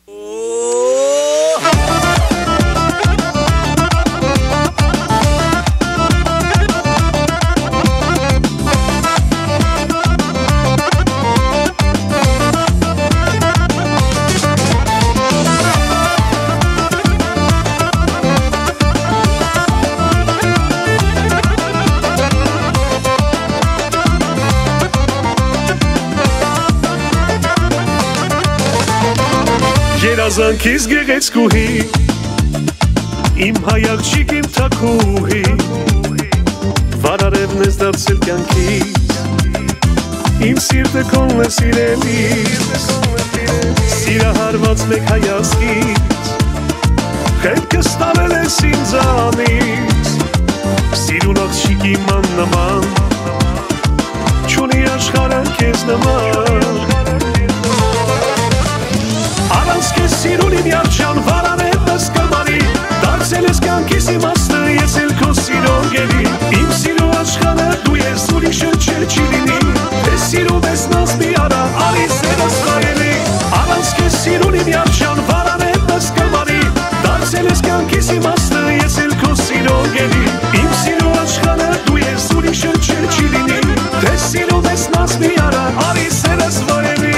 Երազանքիս գեղեցկուհի, իմ հայաղջիկ, իմ թաքուհի, վարարևն ես դարձել կյանքիս, իմ սիրտը քոնն է սիրելիս, սիրահարված մեկ հայացքից, խելքս տարել ես ինձանից, սիրուն աղջիկ իմ աննման, չունի աշխարհը քեզ նման, Առանց քեզ սիրուն իմ յարջան վարանևս կմարի Դարձել ես կյանքիս իմաստը ես էլ քո սիրո գերի Իմ սիրո աշխարհը դու ես ուրիշը չի լինի Թե սիրում ես նազ մի արա արի սերս վայելի Առանց քեզ սիրուն իմ յարջան վարանևս կմարի Դարձել ես կյանքիս իմաստը ես էլ քո սիրո գերի Իմ սիրո աշխարհը դու ես ուրիշը չի լինի Թե սիրում ես նազ մի արա արի սերս վայելի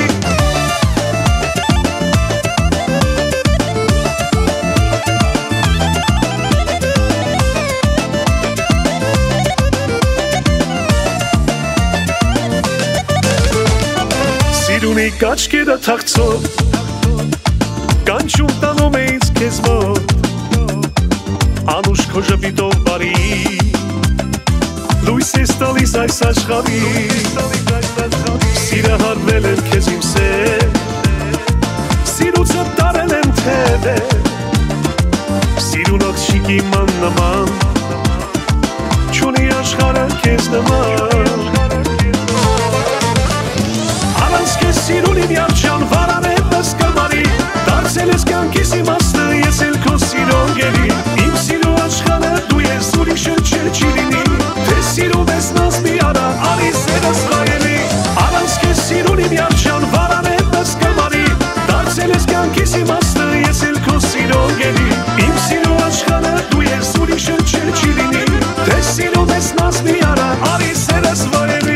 Սիրունի կաչկերը թախծով Կանչում տանում է ինձ քեզ մոտ Անուշ քո ժպիտով բարի Լույս ես տալիս այս աշխարհի Սիրահարվել եմ քեզ իմ սեր Սիրուցը տարել եմ թևե Սիրուն աղջիկ իմ աննման Չունի աշխարհը քեզ նման Սիրուն իմ յարջան վարանևս կմարի Դարձել ես կյանքիս իմաստը ես էլ քո սիրո գերի Իմ սիրո աշխարհը դու ես ուրիշը չի լինի Թե սիրում ես նազ մի արա արի սերս վայելի Առանց քեզ սիրուն իմ յարջան վարանևս կմարի Դարձել ես կյանքիս իմաստը ես էլ քո սիրո գերի Իմ սիրո աշխարհը դու ես ուրիշը չի լինի Թե սիրում ես նազ մի արա արի սերս վայելի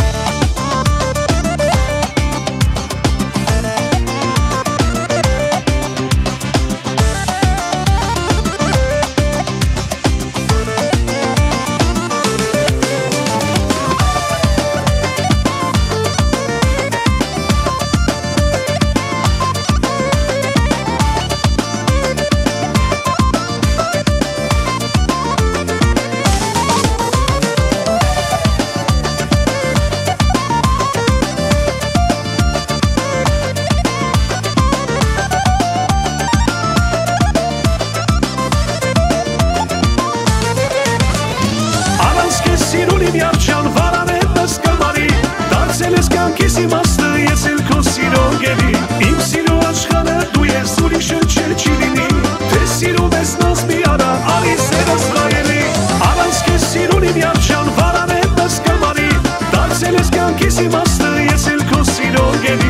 Սիրուն իմ յարջան վարանևս կմարի Դարձել ես կյանքիս իմաստը ես էլ քո սիրո գերի Իմ սիրո աշխարհը դու ես ուրիշը չի լինի Թե սիրում ես նազ մի արա արի սերս վայելի Առանց քեզ սիրուն իմ յարջան վարանևս կմարի Դարձել ես կյանքիս իմաստը ես էլ քո սիրո գերի